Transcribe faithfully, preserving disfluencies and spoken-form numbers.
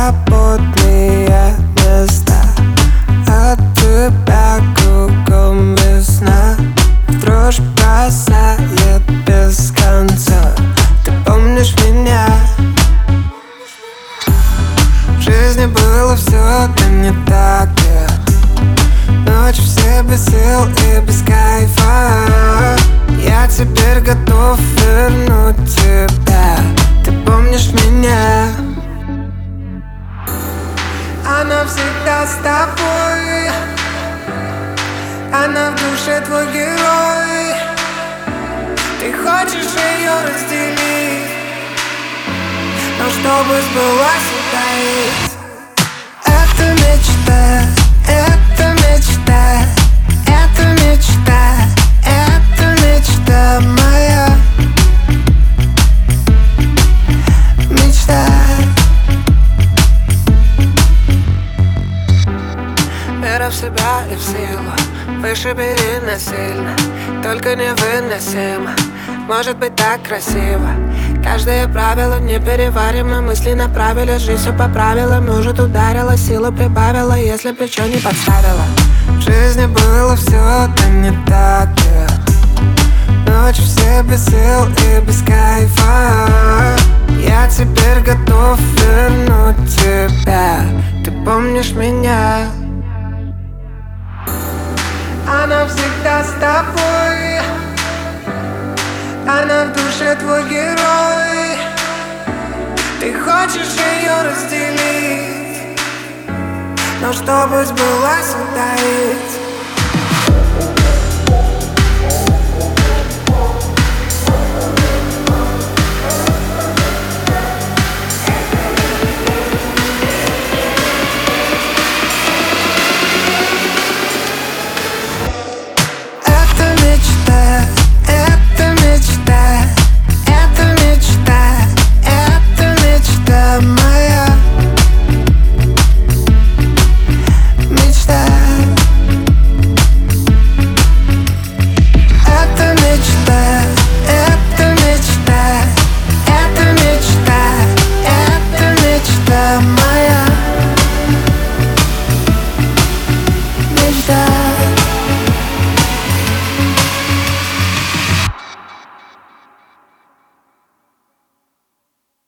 свободные места. От тебя кругом весна. Дрожь бросает без конца. Ты помнишь меня? В жизни было все, да не так, yeah. Ночь все без сил и без кайфа. Я теперь готов вернуть тебя. Ты помнишь меня? Она всегда с тобой. Она в душе твой герой. Ты хочешь ее разделить, но чтобы сбылась утаить. Это мечта, это мечта, это мечта, это мечта моя. Мечта. Вера в себя и в силу, выше бери насильно, только невыносимо. Может быть так красиво. Каждое правило непереваримо. Мысли направили, жизнь все поправила. Может ударила, силу прибавила, если плечо не подставила. В жизни было все, да не так, yeah. Ночь все без сил и без кайфа. Я теперь готов вернуть тебя. Ты помнишь меня? Она всегда с тобой. Она в душе твой герой. Ты хочешь ее разделить, но чтобы сбылась утаить.